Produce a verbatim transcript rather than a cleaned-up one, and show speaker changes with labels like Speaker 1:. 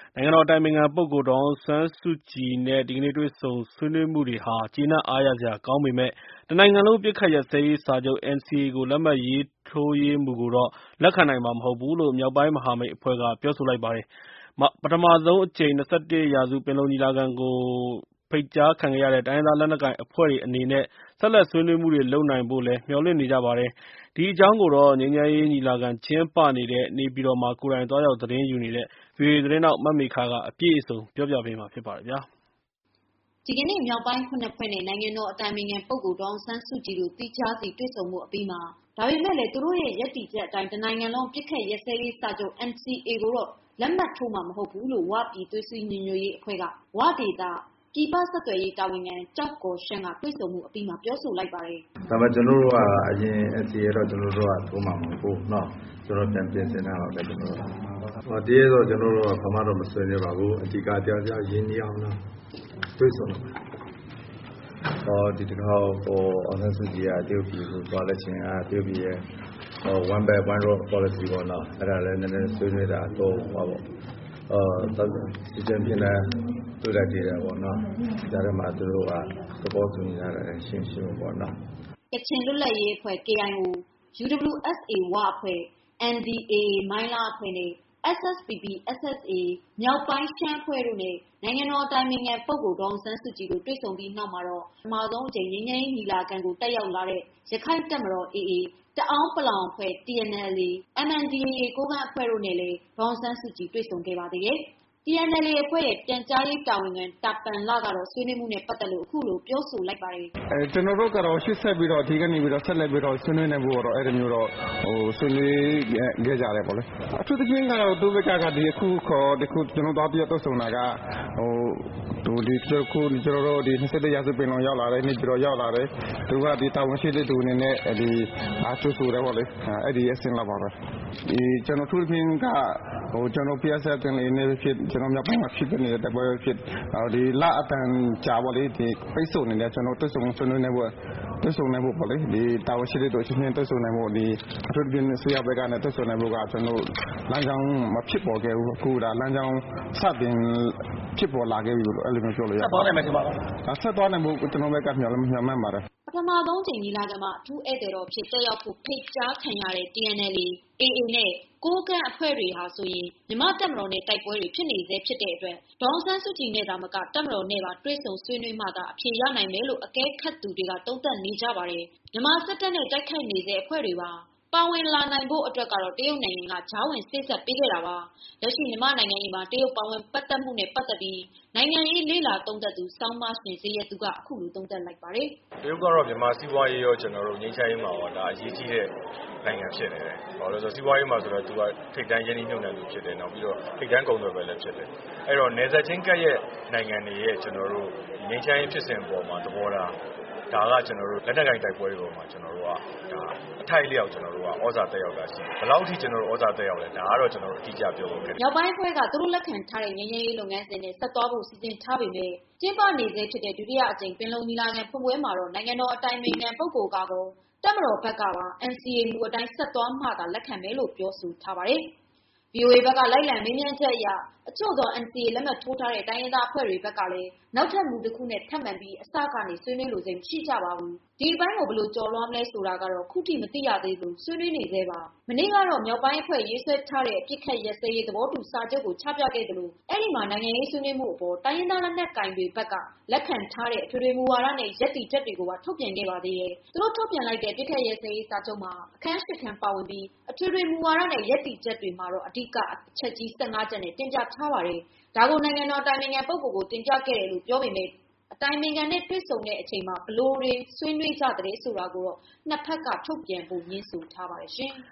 Speaker 1: နိုင်ငံတော်အတိုင်ပင်ခံပုဂ္ဂိုလ် ဒေါ်အောင်ဆန်းစုကြည်နဲ့ ဒီကနေ့တွေ့ဆုံဆွေးနွေးမှုတွေဟာ ကျေနပ်အားရစရာကောင်းပေမယ့် တနိုင်ငံလုံးအပစ်အခတ်ရပ်စဲရေးစာချုပ် N C A ကို လက်မှတ်ရေးထိုးရေးမူကိုတော့ လက်ခံနိုင်မှာမဟုတ်ဘူးလို့ မြောက်ပိုင်းမဟာမိတ်အဖွဲ့က ပြောဆိုလိုက်ပါတယ်။ ပထမဆုံးအကြိမ် ၂၁ ရာစုပင်လုံညီလာခံကို ဖိတ်ကြားခံခဲ့ရတဲ့ တိုင်းရင်းသားလက်နက်ကိုင်အဖွဲ့တွေအနေနဲ့ ဆက်လက်ဆွေးနွေးမှုတွေလုပ်နိုင်ဖို့လည်း မျှော်လင့်နေကြပါတယ်။ ဒီအကြောင်း ငြိမ်းချမ်းရေးညီလာခံကျင်းပနေတဲ့ နေပြည်တော်မှာ ကိုယ်တိုင်သွားရောက်သတင်းယူနေတဲ့ ဗွီအိုအေသတင်းထောက် မမေခက အပြည့်အစုံပြောပြပေးမှာဖြစ်ပါတယ်။
Speaker 2: ဒီကနေ့မြောက်ပိုင်း ၇ ဖွဲ့နဲ့ နိုင်ငံတော်အတိုင်ပင်ခံပုဂ္ဂိုလ်ဒေါ်အောင်ဆန်းစုကြည်တို့ သီးခြားစီတွေ့ဆုံမှုအပြီးမှာ ဒါပေမဲ့လည်းသူတို့ရဲ့ရပ်တည်ချက်အတိုင်း တနိုင်ငံလုံးအပစ်အခတ်ရပ်စဲရေးစာချုပ် N C A ကိုတော့လက်မှတ်ထိုးမှာမဟုတ်ဘူးလို့ ဝပြည်သွေးစည်းညီညွတ်ရေးအဖွဲ့က ဝဒေသပြည်ပဆက်သွယ်ရေးတာဝန်ခံကျောက်ကော်ရှန်းကတွေ့ဆုံမှုအပြီးမှာပြောဆိုလိုက်ပါတယ်။
Speaker 3: "ဒါပေမဲ့ကျွန်တော်တို့ကအရင် N C A တော့ကျွန်တော်တို့ကထိုးမှာမဟုတ်ဘူးเนาะကျွန်တော်ပြန်ပြင်ဆင်ထားပါပဲကျွန်တော်တို့ဟောဒီတော့ကျွန်တော်တို့ကဘာမှတော့မဆွေးနွေးပါဘူးအဓိကတရားကြောင့်ရင်းနှီးအောင်တော့တွေ့ဆုံတော့ဟောဒီတခါဟိုအောင်ဆန်းစုကြည်ကတရုတ်ပြည်ကိုသွားလက်ချင်းအားတရုတ်ပြည်ရဲ့ဟို one belt one road policy ပေါ့နော်အဲ့ဒါလည်းနည်းနည်းဆွေးနွေးတာတော့ဟောပေါ့အာဒီကျန်ပြနေတွေ့လိုက်ကြတယ်ပေါ့နော်ဒါထဲမှာသူတို့ကသဘောတူညီတာလည်းရှင်းရှင်းပေါ့နော်
Speaker 2: ကချင်လွတ်လပ်ရေးအဖွဲ့ K I O U W S A ဝအဖွဲ့ N D A A မိုင်းလားအဖွဲ့နဲ့ S S P P S S A မြောက်ပိုင်းရှမ်းအဖွဲ့တို့နဲ့နိုင်ငံတော်အတိုင်ပင်ခံပုဂ္ဂိုလ်ဒေါ်အောင်ဆန်းစုကြည်တို့တွေ့ဆုံပြီးနောက်မှာတော့ပထမဆုံးအကြိမ်ငြိမ်းချမ်းရေးညီလာခံကိုတက်ရောက်လာတဲ့ရခိုင်တပ်မတော် A A တအောင်းပလောင်အဖွဲ့ T N L A M N D A A ကိုးကန့်အဖွဲ့တို့နဲ့လည်းဒေါ်အောင်ဆန်းစုကြည်တွေ့ဆုံခဲ့ပါသေးတယ်။ T N L A အဖွဲ့ရဲ့ပြန်ကြားရေးတာဝန်ခံတာပန်လကတော့ဆွေးနွေးမှုနဲ့ပတ်သက်လို့အခုလိုပြောဆိုလိုက်ပါတယ်
Speaker 4: ။အဲကျွန်တော်တို့ကတော့ရှေ့ဆက်ပြီးတော့ဒီကနေပြီးတော့ဆက်လက်ပြီးတော့ဆွေးနွေးနေဖို့တော့အဲ့ဒီမျိုးတော့ဟိုဆွေးနွေးခဲ့ကြတယ်ပေါ့လေ။အထူးသဖြင့်ကတော့သူဘက်ကဒီအခုခေါ်ဒီခုကျွန်တော်တို့ပြတ်တော့ဆုံတာကဟိုတို့ဒီကျွန်တော်တို့ကျွန်တော်တို့ဒီ၂၁ရာစုပင်လုံရောက်လာတယ်နေပြီးတော့ရောက်လာတယ်သူကဒီတာဝန်ရှိတဲ့သူအနေနဲ့ဒီအားကျဆိုတယ်ပေါ့လေအဲ့ဒီအဆင့်လာပါပဲဒီကျွန်တော်ထူးသဖြင့်ကဟိုကျွန်တော် P S F တင်နေဖြစ်ကျွန်တော်များပိုင်းမှာဖြစ်နေတဲ့တပွဲဖြစ်ဒီလာအတန်ကြာပေါ့လေဒီပိတ်ဆို့နေတဲ့ကျွန်တော်တွေ့ဆုံဆွေးနွေးနေဖို့တွေ့ဆုံနေဖို့ပေါ့လေဒီတာဝန်ရှိတဲ့သူချင်းချင်းတွေ့ဆုံနေဖို့ဒီအထူးသဖြင့်ဆွေးရဘက်ကနဲ့တွေ့ဆုံနေဖို့ကကျွန်တော်လမ်းကြောင်းမဖြစ်ပေါ်ခဲ့ဘူးအခုဒါလမ်းကြောင်းစတင်ဖြစ်ပေါ်လာခဲ့ပြီလို့အဲ့လိုမျိုးပြောလို့ရ
Speaker 1: ပါတယ်။ဆက်သွားနိုင်မယ်ထင်ပါ
Speaker 4: လား။ဆက်သွားနိုင်ဖို့ကျွန်တော်ဘက်ကမျှော်လင့်မျှော်မှန်းပါတယ်
Speaker 2: ။ပထမဆုံးချိန်ညီလာခံမှာအထူးဧည့်သည်တော်ဖြစ်တက်ရောက်ဖို့ဖိတ်ကြားခံရတဲ့ T N L A A A နဲ့ကိုးကန့်အဖွဲ့တွေဟာဆိုရင်မြန်မာတပ်မတော်နဲ့တိုက်ပွဲတွေဖြစ်နေသေးဖြစ်တဲ့အတွက်ဒေါ်အောင်ဆန်းစုကြည်နဲ့သာမကတပ်မတော်နဲ့ပါတွေ့ဆုံဆွေးနွေးမှသာအဖြေရနိုင်မယ်လို့အကဲခတ်သူတွေကသုံးသပ်နေကြပါတယ်။မြန်မာစစ်တပ်နဲ့တိုက်ခိုက်နေတဲ့အဖွဲ့တွေပါပါဝင်လာနိုင်ဖို့အတွက်ကတော့တရုတ်နိုင်ငံကဂျားဝင်စိတ်ဆက်ပေးခဲ့တာပါ။လက်ရှိမြန်မာနိုင်ငံရေးမှာတရုတ်ပါဝင်ပတ်သက်မှုနဲ့ပတ်သက်ပြီးနိုင်ငံရေးလေ့လာသုံးသပ်သူစောင်းမရှင်ဇေယျသူကအခုလိုသုံးသပ်လိုက်ပါတယ်
Speaker 5: ။တရုတ်ကတော့မြန်မာစီးပွားရေးရောကျွန်တော်တို့ငြိမ်းချမ်းရေးမှာရောဒါအရေးကြီးတဲ့နိုင်ငံဖြစ်နေတယ်။ဘာလို့လဲဆိုတော့စီးပွားရေးမှာဆိုတော့သူကထိပ်တန်းရင်းနှီးမြှုပ်နှံသူဖြစ်တယ်နောက်ပြီးတော့ထိပ်တန်းကုန်သွယ်ပဲလည်းဖြစ်တယ်။အဲ့တော့နယ်စပ်ချင်းကပ်ရဲ့နိုင်ငံတွေရဲ့ကျွန်တော်တို့ငြိမ်းချမ်းရေးဖြစ်စဉ်ပေါ်မှာသဘောထားဒါကကျွန်တော်တို့လက်နက်ကင်တိုက်ပွဲတွေပေါ်မှာကျွန်တော်တို့ကဒါအထိုက်အလျောက်ကျွန်တော်တို့ကဩဇာတက်ရောက်တာရှိဘယ်လောက်ထိကျွန်တော်တို့ဩဇာတက်ရောက်လဲဒါကတော့ကျွန်တော်တို့အတိအကျပြောဖို့ခက်တယ်
Speaker 2: ။မြောက်ပိုင်းအဖွဲ့ကသူတို့လက်ခံထားတဲ့ငြိမ်းချမ်းရေးလုပ်ငန်းစဉ်နဲ့ဆက်သွားဖို့စီစဉ်ထားပေမဲ့ကျင်းပနေစေဖြစ်တဲ့ဒုတိယအကြိမ်ပင်လုံညီလာခံဖွင့်ပွဲမှာတော့နိုင်ငံတော်အတိုင်ပင်ခံပုဂ္ဂိုလ်ကကောတပ်မတော်ဘက်ကပါ N C A မူအတိုင်းဆက်သွားမှသာလက်ခံမယ်လို့ပြောဆိုထားပါတယ်။ V O A ဘက်ကလိုက်လံမေးမြန်းချက်အရအချို့သော N C A လက်မှတ်ထိုးထားတဲ့တိုင်းရင်းသားအဖွဲ့တွေဘက်ကလည်းနောက်ထပ်မူတစ်ခုနဲ့ထပ်မံပြီးအစကနေဆွေးနွေးလိုစိတ်မရှိကြပါဘူး။ဒီအပိုင်းကိုဘယ်လိုကျော်လွှားမလဲဆိုတာကတော့ခုထိမသိရသေးဘူးဆွေးနွေးနေသေးပါ။မနေ့ကတော့မြောက်ပိုင်းအဖွဲ့ရေးဆွဲထားတဲ့အပြစ်ခတ်ရက်စဲရေးသဘောတူစာချုပ်ကိုချပြခဲ့တယ်လို့အဲ့ဒီမှာနိုင်ငံရေးဆွေးနွေးမှုအပေါ်တိုင်းရင်းသားလက်နက်ကင်တွေဘက်ကလက်ခံထားတဲ့အထွေထွေမူဝါဒနဲ့ရည်တည်ချက်တွေကိုပါထုတ်ပြန်ခဲ့ပါသေးတယ်။သူတို့ထုတ်ပြန်လိုက်တဲ့အပြစ်ခတ်ရက်စဲရေးစာချုပ်မှာအခန်း၈ခန်းပါဝင်ပြီးအထွေထွေမူဝါဒနဲ့ရည်တည်ချက်တွေမှာတော့အဓိကအချက်ကြီး၁၅ချက်နဲ့တင်ပြထားပါတယ်။ဒါကိုနိုင်ငံတော်အတိုင်ပင်ခံပုဂ္ဂိုလ်ကိုတင်ပြခဲ့တယ်လို့ပြောပေမဲ့အတိုင်ပင်ခံနဲ့တွေ့ဆုံတဲ့အချိန်မှာဘလို့တွေဆွေးနွေးကြတယ်ဆိုတာကိုတော့နှစ်ဖက်ကထုတ်ပြန်ဖို့ညှင်းဆိုထားပါတယ်ရှင်။